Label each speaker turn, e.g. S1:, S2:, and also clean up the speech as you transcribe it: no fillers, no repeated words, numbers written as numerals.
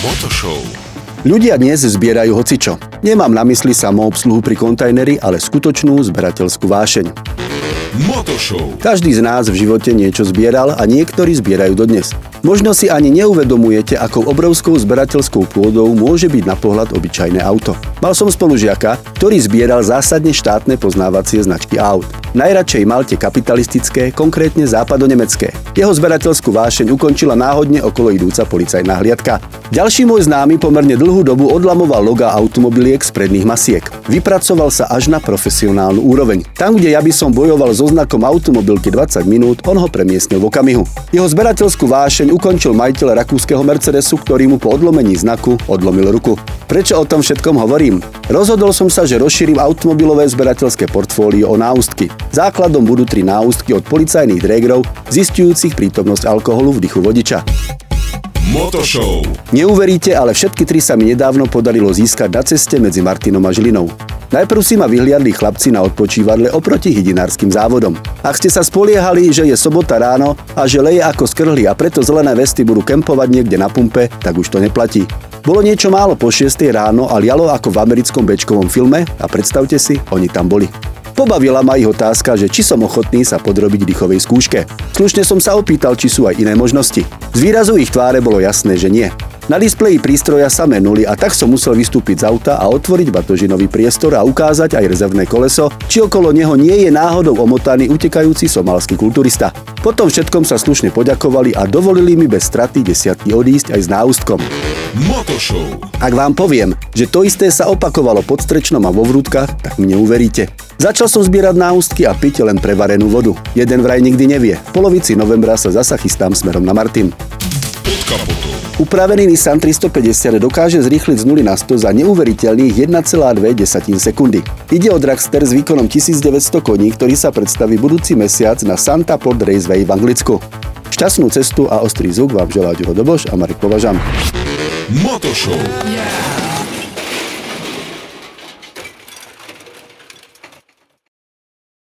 S1: Motoshow.
S2: Ľudia dnes zbierajú hocičo. Nemám na mysli samoobsluhu pri kontajneri, ale skutočnú zberateľskú vášeň.
S1: Motoshow.
S2: Každý z nás v živote niečo zbieral a niektorí zbierajú dodnes. Možno si ani neuvedomujete, akou obrovskou zberateľskou pôdou môže byť na pohľad obyčajné auto. Mal som spolužiaka, ktorý zbieral zásadne štátne poznávacie značky aut. Najradšej mal tie kapitalistické, konkrétne západonemecké. Jeho zberateľskú vášeň ukončila náhodne okolo idúca policajná hliadka. Ďalší môj známy pomerne dlhú dobu odlamoval logá automobiliek z predných masiek. Vypracoval sa až na profesionálnu úroveň. Tam, kde ja by som bojoval so znakom automobilky 20 minút, on ho premiestnil v okamihu. Jeho zberateľskú vášeň ukončil majiteľ rakúskeho Mercedesu, ktorý mu po odlomení znaku odlomil ruku. Prečo o tom všetkom hovorím? Rozhodol som sa, že rozšírim automobilové zberateľské portfólio o náustky. Základom budú 3 náustky od policajných drégrov, zisťujúcich prítomnosť alkoholu v dychu vodiča.
S1: Motoshow.
S2: Neuveríte, ale všetky 3 sa mi nedávno podarilo získať na ceste medzi Martinom a Žilinou. Najprv si ma vyhliadli chlapci na odpočívadle oproti hydinárskym závodom. Ak ste sa spoliehali, že je sobota ráno a že leje ako skrhli a preto zelené vesty budú kempovať niekde na pumpe, tak už to neplatí. Bolo niečo málo po 6 ráno a lialo ako v americkom bečkovom filme a predstavte si, oni tam boli. Pobavila ma ich otázka, že či som ochotný sa podrobiť dýchovej skúške. Slušne som sa opýtal, či sú aj iné možnosti. Z výrazu ich tváre bolo jasné, že nie. Na displeji prístroja samé nuly a tak som musel vystúpiť z auta a otvoriť batožinový priestor a ukázať aj rezervné koleso, či okolo neho nie je náhodou omotaný utekajúci somálsky kulturista. Potom všetkom sa slušne poďakovali a dovolili mi bez straty desiatky odísť aj s náustkom.
S1: Motoshow.
S2: Ak vám poviem, že to isté sa opakovalo pod Strečnom a vo Vrútkach, tak mi neuveríte. Začal som zbierať náustky a piť len prevarenú vodu. Jeden vraj nikdy nevie. V polovici novembra sa zasa chystám smerom na Martin.
S1: Pod kapotou.
S2: Upravený Nissan 350 dokáže zrýchliť z 0 na 100 za neuveriteľných 1,2 sekundy. Ide o dragster s výkonom 1900 koní, ktorý sa predstaví budúci mesiac na Santa Pod Raceway v Anglicku. Šťastnú cestu a ostrý zvuk vám želá Ďuro Doboš a Marek Považan.
S1: Motoshow.